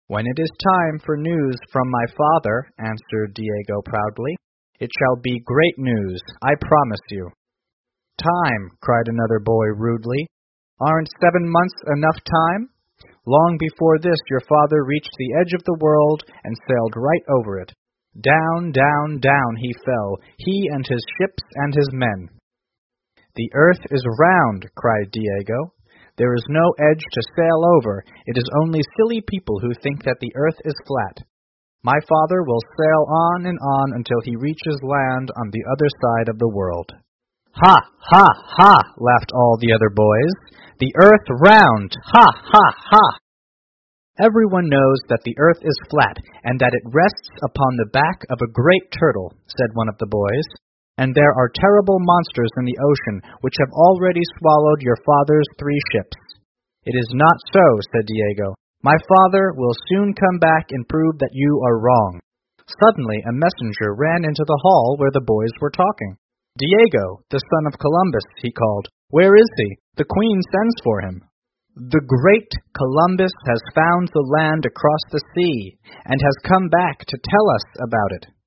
"When it is time for news from my father," answered Diego proudly, "it shall be great news, I promise you." "Time," cried another boy rudely. "Aren't 7 months enough time? Long before this your father reached the edge of the world and sailed right over it. Down, down, down he fell, he and his ships and his men." "The earth is round," cried Diego. "There is no edge to sail over. It is only silly people who think that the earth is flat. My father will sail on and on until he reaches land on the other side of the world." "Ha, ha, ha!" laughed all the other boys. "The earth round! Ha, ha, ha!" "Everyone knows that the earth is flat, and that it rests upon the back of a great turtle," said one of the boys. "And there are terrible monsters in the ocean which have already swallowed your father's 3 ships." "It is not so," said Diego. "My father will soon come back and prove that you are wrong." Suddenly a messenger ran into the hall where the boys were talking. "Diego, the son of Columbus," he called. "Where is he? The Queen sends for him." "The great Columbus has found the land across the sea, and has come back to tell us about it."